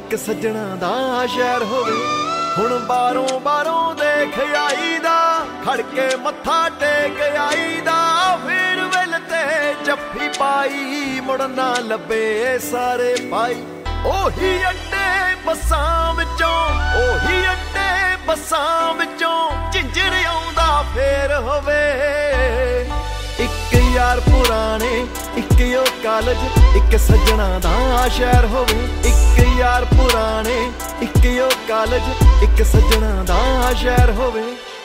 ਇੱਕ ਸੱਜਣਾ ਦਾ ਸ਼ਹਿਰ ਹੋਵੇ। ਹੁਣ ਬਾਰੋਂ ਬਾਰੋਂ ਦੇਖ ਆਈਦਾ, ਖੜ ਕੇ ਮੱਥਾ ਟੇਕ ਆਈਦਾ। ਫਿਰ ਵੇਲ ਤੇ ਜੱਫੀ ਪਾਈ, ਮੁੜ ਨਾ ਲੱਭੇ ਸਾਰੇ ਪਾਈ। ਉਹੀ ਅੱਡੇ ਬੱਸਾਂ ਵਿੱਚੋਂ, ਉਹੀ ਅੱਡੇ ਬੱਸਾਂ ਵਿੱਚੋਂ ਝਿੰਜਰ ਆਉਂਦਾ ਫੇਰ ਹੋਵੇ। ਇੱਕ ਯਾਰ ਪੁਰਾਣੇ, ਇੱਕ ਉਹ ਕਾਲਜ, ਇੱਕ ਸੱਜਣਾ ਦਾ ਸ਼ਹਿਰ ਹੋਵੇ। ਇੱਕ ਯਾਰ ਪੁਰਾਣੇ, ਇੱਕ ਉਹ ਕਾਲਜ, ਇੱਕ ਸੱਜਣਾ ਦਾ ਸ਼ਹਿਰ ਹੋਵੇ।